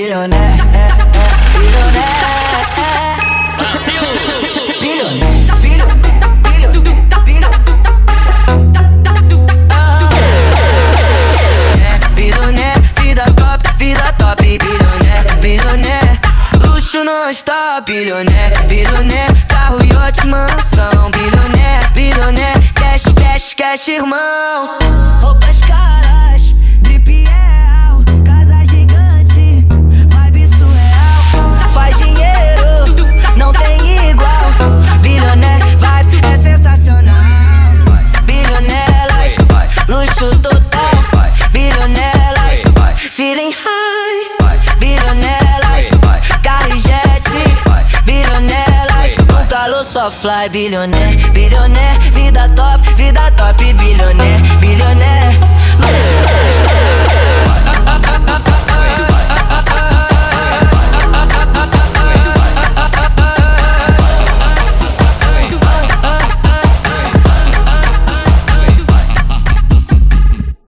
bilionaire, bilionaire, bilionaire, bilionaire, vida top, bilionaire, bilionaire, luxo não está, bilionaire, bilionaire, carro, yacht, mansão, bilionaire, bilionaire, cash, cash, cash, irmão, roupas caras, drip real, casa gigante, vibe surreal, faz dinheiro, não tem igual, bilionaire, vibe é sensacional, bilionaire life, luxo total, bilionaire life, feeling high, bilionaire life, carro e jet, bilionaire life, no calor só fly, bilionaire, bilionaire, vida top, bilionaire, bilionaire, luxo